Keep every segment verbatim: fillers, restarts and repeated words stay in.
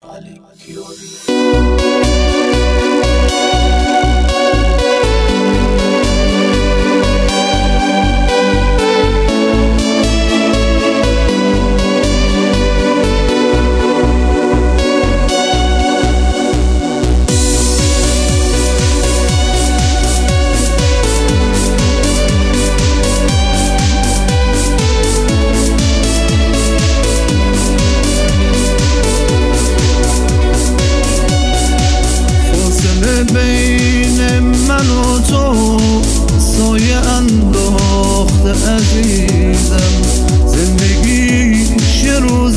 علی کیانی. بین من و تو سایه انداخته عزیزم، زندگیش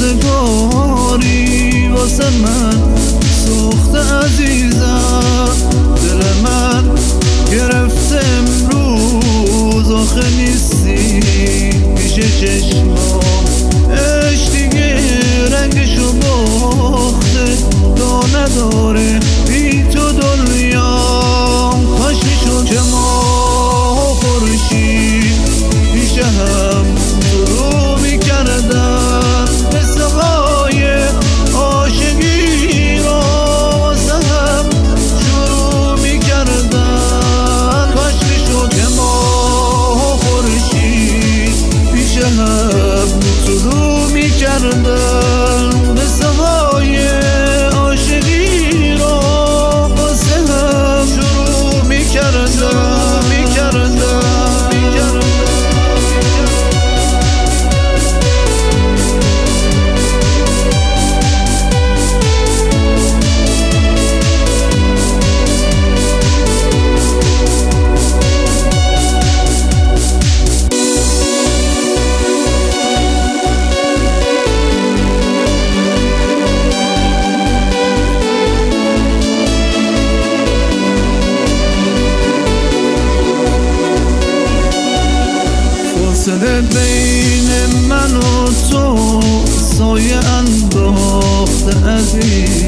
روزگاری واسه من سوخته عزیزم. دل من گرفته امروز آخه نیستی پیش چشمام، عشق دیگه رنگشو باخته تا نداره بی تو دنیام. کاش میشد که ما خورشید پیش هم شروع میکردن، مثل های عاشقی را واسه هم شروع میکردن. کاش میشد که ما خورشید پیش هم شروع میکردن، مثل های عاشقی را واسه هم شروع میکردن میکردن میکردن. فاصله بین من و تو سایه انداخته عزیز،